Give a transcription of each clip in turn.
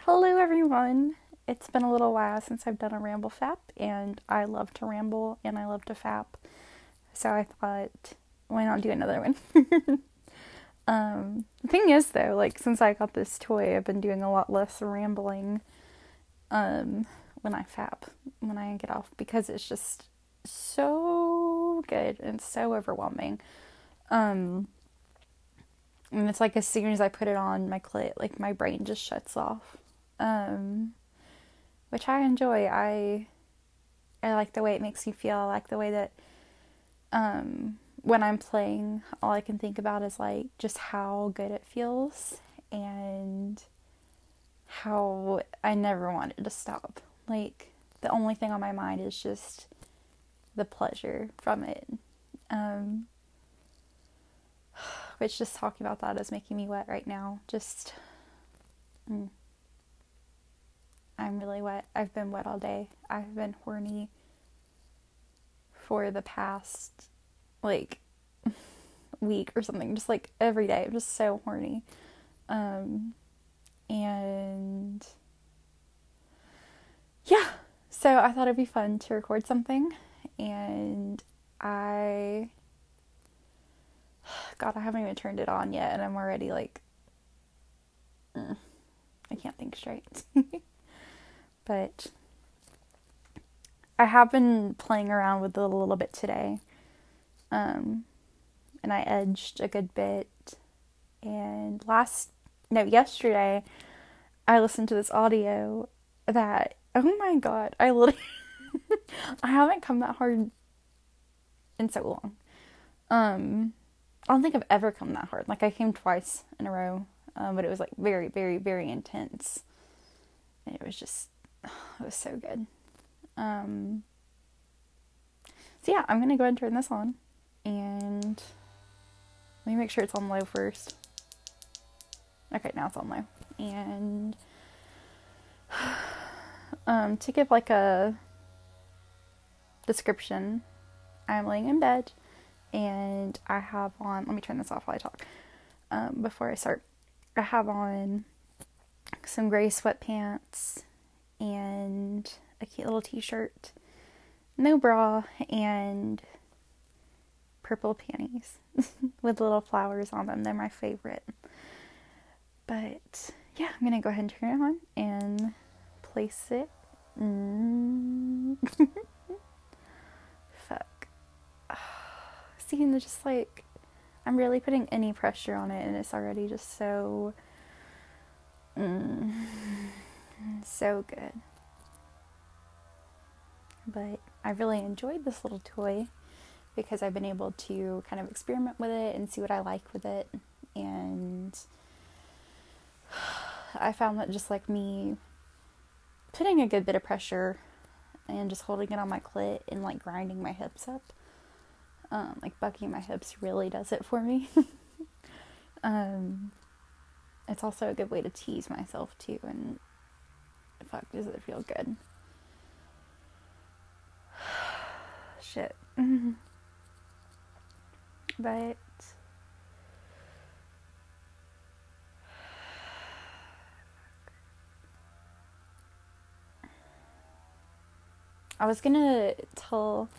Hello, everyone. It's been a little while since I've done a ramble fap, and I love to ramble and I love to fap. So I thought, why not do another one? The thing is, though, like since I got this toy, I've been doing a lot less rambling when I fap, when I get off, because it's just so good and so overwhelming. Um, and it's like as soon as I put it on my clit, like my brain just shuts off. Um, which I enjoy. I like the way it makes me feel. I like the way that when I'm playing, all I can think about is like just how good it feels and how I never want it to stop. Like the only thing on my mind is just the pleasure from it. Um, which just talking about that is making me wet right now. Just, I'm really wet. I've been wet all day. I've been horny for the past like week or something, just like every day. I'm just so horny. And yeah, so I thought it'd be fun to record something, and God, I haven't even turned it on yet, and I'm already like, I can't think straight. But I have been playing around with it a little bit today. And I edged a good bit. And yesterday, I listened to this audio that, oh my God, I literally, I haven't come that hard in so long. I don't think I've ever come that hard. Like I came twice in a row, but it was like very, very, very intense. And it was so good. So yeah, I'm going to go ahead and turn this on. And let me make sure it's on low first. Okay, now it's on low. And to give like a description, I'm laying in bed and I have on, let me turn this off while I talk before I start. I have on some gray sweatpants and a cute little t-shirt, no bra, and purple panties with little flowers on them. They're my favorite. But yeah, I'm gonna go ahead and turn it on and place it. Fuck. See, and just like, I'm really putting any pressure on it, and it's already just so so good. But I really enjoyed this little toy because I've been able to kind of experiment with it and see what I like with it. And I found that just like me putting a good bit of pressure and just holding it on my clit and like grinding my hips up, like bucking my hips really does it for me. It's also a good way to tease myself too, and fuck, does it feel good. Shit. But I was gonna tell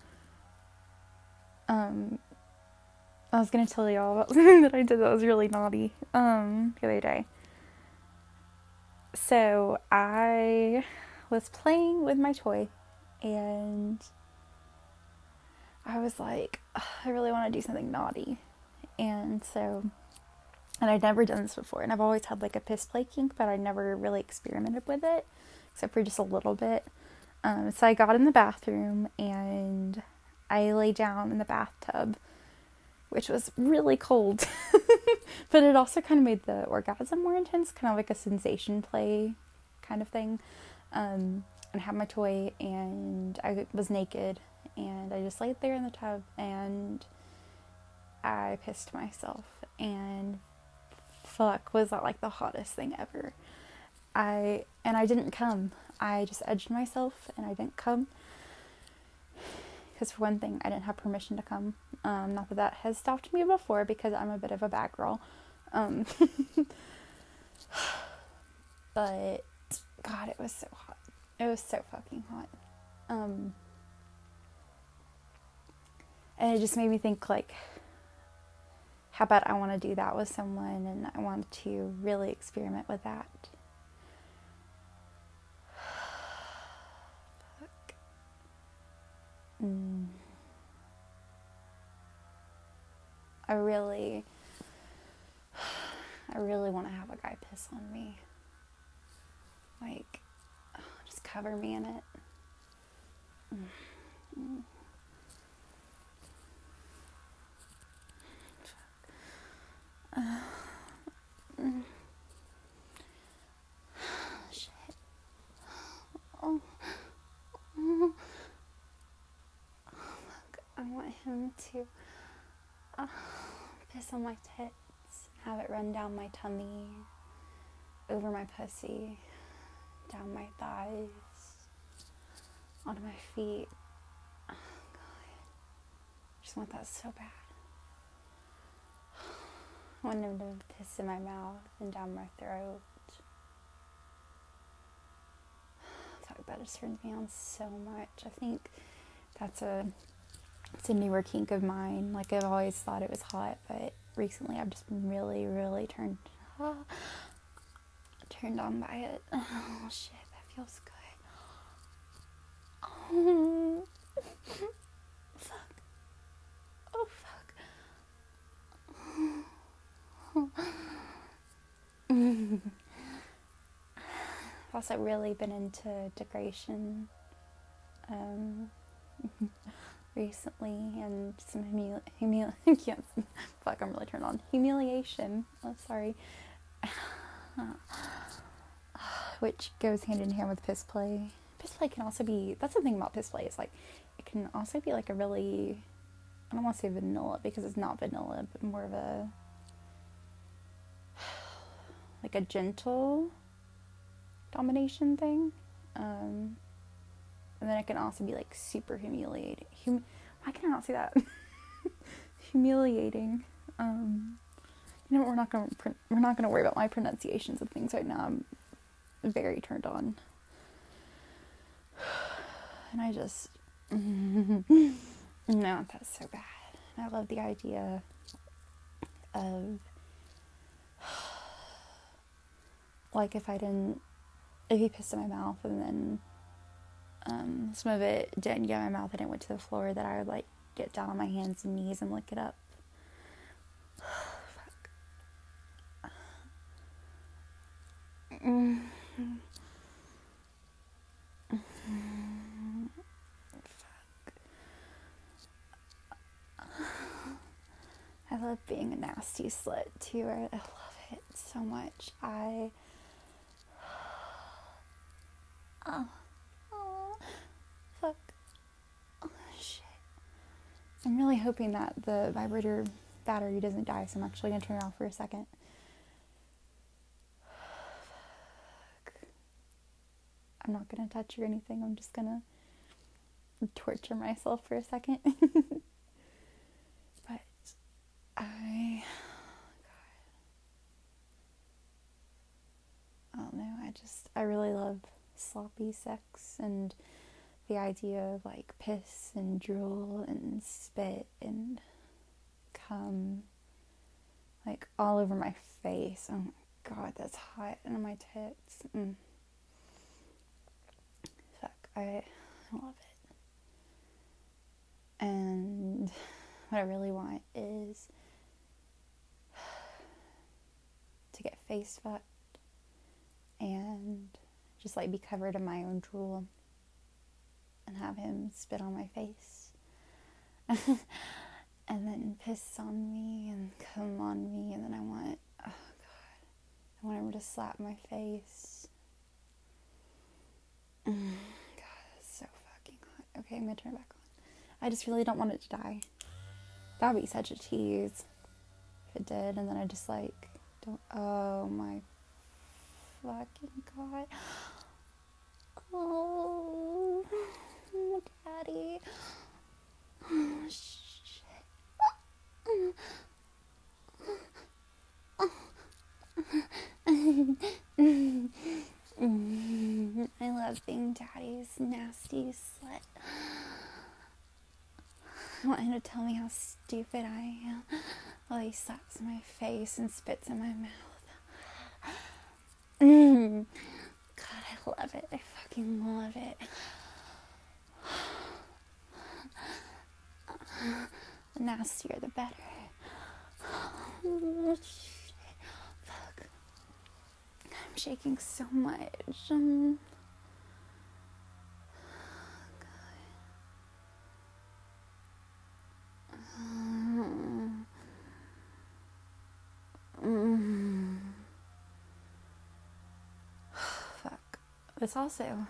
y'all about something that I did that was really naughty the other day. So I was playing with my toy and I was like, I really want to do something naughty. And I'd never done this before, and I've always had like a piss play kink, but I never really experimented with it except for just a little bit. So I got in the bathroom and I lay down in the bathtub, which was really cold, but it also kind of made the orgasm more intense, kind of like a sensation play kind of thing. And had my toy, and I was naked, and I just laid there in the tub, and I pissed myself, and fuck, was that like the hottest thing ever. I didn't come. I just edged myself and I didn't come. Because for one thing, I didn't have permission to come. Not that has stopped me before, because I'm a bit of a bad girl. But God, it was so hot. It was so fucking hot. And it just made me think, like, how about I want to do that with someone, and I want to really experiment with that. Fuck. I really want to have a guy piss on me. Like, just cover me in it. Shit. Oh. Fuck. I want him to piss on my tits, have it run down my tummy, over my pussy, down my thighs, onto my feet. Oh, God. I just want that so bad. I want him to piss in my mouth and down my throat. Fuck, that just turns me on so much. I think it's a newer kink of mine. Like, I've always thought it was hot, but recently I've just been really, really turned on by it. Oh shit, that feels good. Oh, fuck. Oh fuck. I've also really been into degradation recently, and some fuck, I'm really turned on. Humiliation. Oh, sorry. Which goes hand in hand with piss play. Piss play can also be, that's the thing about piss play, is like, it can also be like a really, I don't want to say vanilla because it's not vanilla, but more of a, like a gentle domination thing. And then it can also be like super humiliating. Why can I not say that? Humiliating. We're not gonna worry about my pronunciations of things right now. I'm very turned on, and I just no, that's so bad. I love the idea of, like, if he pissed in my mouth and then some of it didn't get in my mouth and it went to the floor, that I would, like, get down on my hands and knees and lick it up. Fuck. I love being a nasty slut too. I love it so much. Fuck. Oh, shit. I'm really hoping that the vibrator battery doesn't die, so I'm actually going to turn it off for a second. Fuck. I'm not going to touch or anything. I'm just going to torture myself for a second. But I don't know. I really love sloppy sex, and the idea of, like, piss and drool and spit and cum, like, all over my face. Oh my God, that's hot. And on my tits. Fuck, I love it. And what I really want is to get face fucked and just, like, be covered in my own drool and have him spit on my face and then piss on me and come on me, and then I want him to slap my face. God, it's so fucking hot. Okay, I'm gonna turn it back on. I just really don't want it to die. That would be such a tease if it did, and then I just, like, don't. Oh my fucking God. Oh, Daddy. Oh, shit. love being daddy's nasty slut. I want him to tell me how stupid I am while he slaps my face and spits in my mouth. God, I love it. I fucking love it. The nastier, the better. Oh, shit. Fuck. I'm shaking so much. Fuck. This also,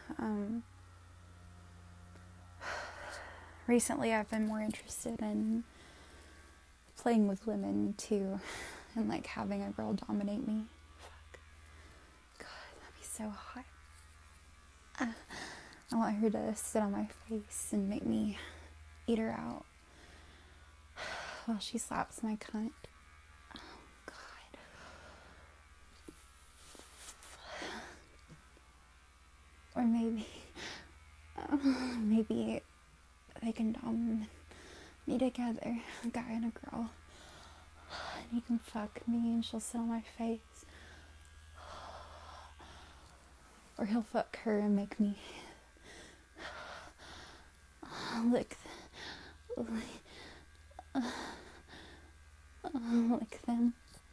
recently I've been more interested in playing with women too, and like having a girl dominate me. Fuck. God, that'd be so hot. I want her to sit on my face and make me eat her out while she slaps my cunt. Oh, God. Or maybe they can dom me together, a guy and a girl. And he can fuck me and she'll sit on my face. Or he'll fuck her and make me lick them.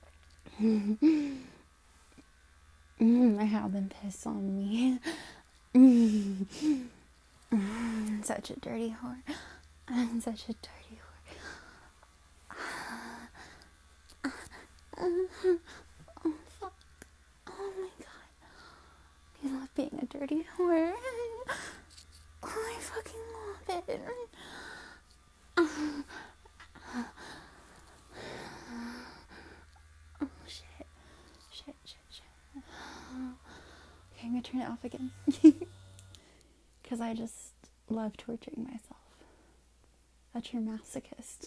I have them piss on me. Such a dirty whore. I'm such a dirty whore. Oh, fuck. Oh my God. I love being a dirty whore. Oh, I fucking love it. Oh, shit. Shit. Okay, I'm gonna turn it off again. Because I just love torturing myself. Such a masochist.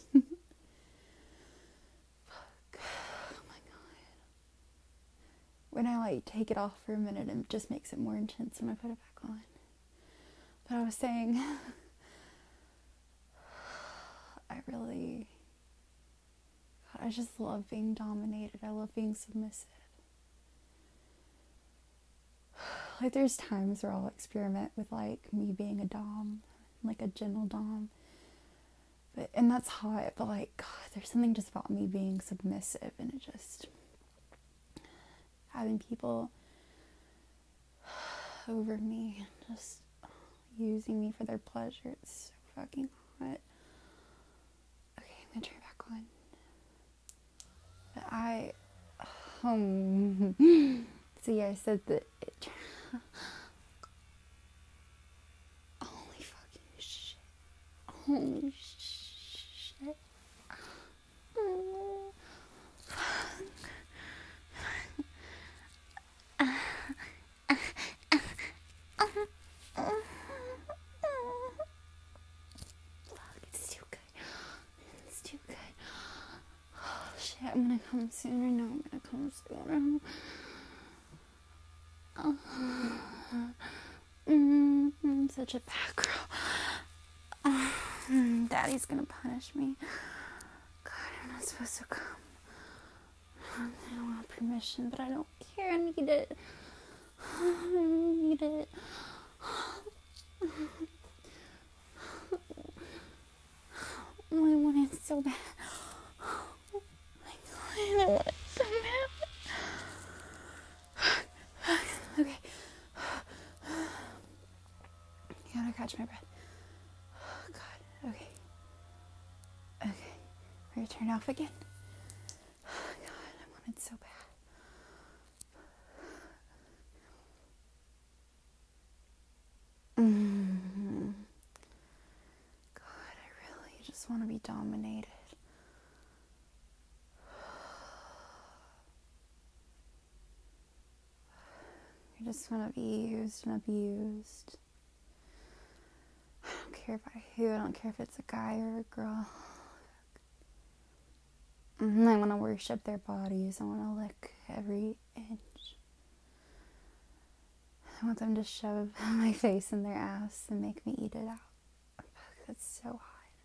Fuck. Oh my God. When I like take it off for a minute, it just makes it more intense when I put it back on. But I was saying, I just love being dominated. I love being submissive. Like, there's times where I'll experiment with, like, me being a dom, like a gentle dom. And that's hot, but, like, God, there's something just about me being submissive, and it just, having people over me, just using me for their pleasure. It's so fucking hot. Okay, I'm gonna turn it back on. But see, I said that it, holy fucking shit. Holy shit. Oh. Fuck, it's too good. It's too good. Oh shit, I'm gonna come sooner. No, I'm gonna come sooner. I'm such a bad girl. Daddy's gonna punish me. God, I'm not supposed to come. I don't want permission, but I don't care. I need it. I need it. I want it so bad. Oh my God, I want it so bad. Okay. I gotta catch my breath. Oh God. Okay. We're gonna turn it off again. Oh God, I want it so bad. God, I really just want to be dominated. I just want to be used and abused. I don't care about who. I don't care if it's a guy or a girl. I want to worship their bodies. I want to lick every inch. I want them to shove my face in their ass and make me eat it out. That's so hot.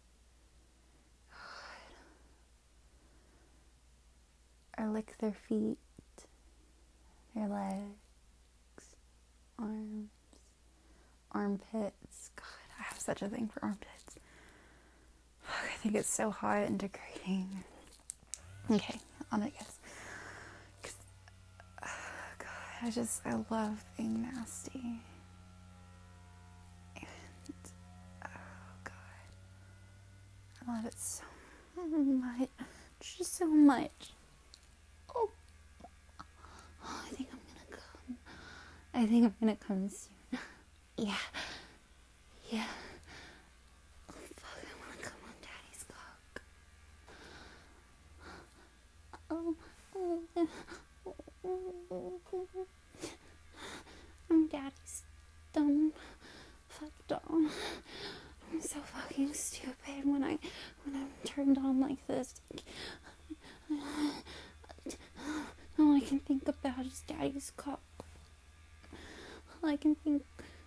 Or lick their feet, their legs, arms, armpits. God, I have such a thing for armpits. I think it's so hot and degrading. Okay, on it goes. God, I love being nasty. And, oh God, I love it so much. Just so much. Oh, I think I'm gonna come. I think I'm gonna come soon. Yeah. Yeah. Oh, fuck, I wanna come on Daddy's cock. I'm Daddy's dumb fuck doll. I'm so fucking stupid when I'm turned on like this. All I can think about is Daddy's cock. All I can think.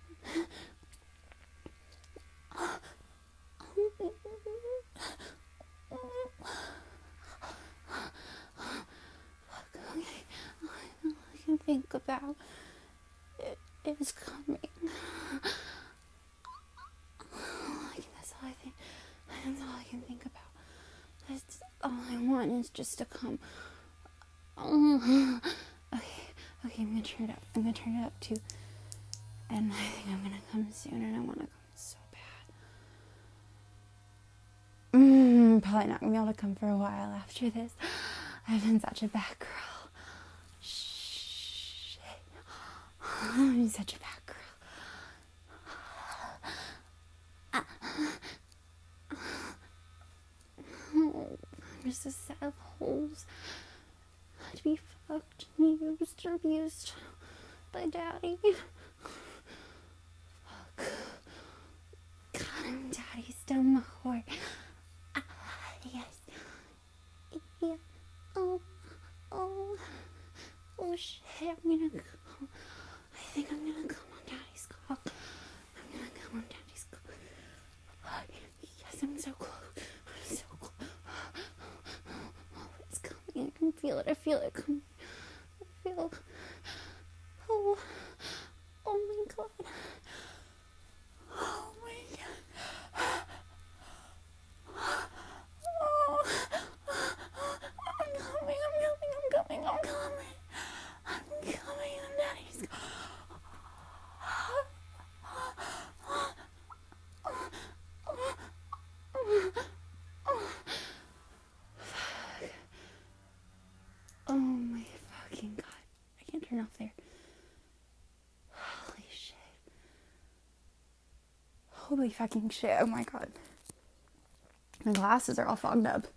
Think about it is coming. That's all I think. That's all I can think about. That's all I want is just to come. Okay, I'm gonna turn it up. I'm gonna turn it up too. And I think I'm gonna come soon, and I want to come so bad. Probably not gonna be able to come for a while after this. I've been such a bad girl. I'm such a bad girl. I'm just a set of holes to be fucked and used and abused by Daddy. Fuck. God, I'm Daddy's dumb whore. Yes. Yeah. Oh shit, I'm gonna go. I think I'm gonna come on Daddy's cock. I'm gonna come on Daddy's cock. Yes, I'm so close. I'm so close. Oh, it's coming. I can feel it. I feel it coming. I feel. Oh my God. Oh my God. Oh, I'm coming. I'm coming on Daddy's cock. Oh my fucking God. I can't turn off there. Holy shit. Holy fucking shit. Oh my God. My glasses are all fogged up.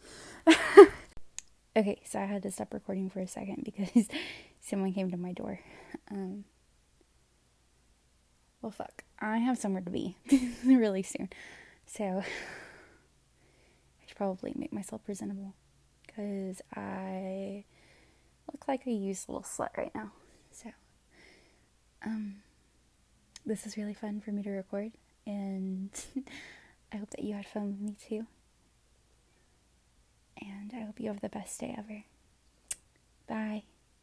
Okay, so I had to stop recording for a second because someone came to my door. Well, fuck. I have somewhere to be really soon. So I should probably make myself presentable because I look like a used little slut right now. So, this is really fun for me to record, and I hope that you had fun with me too. And I hope you have the best day ever. Bye.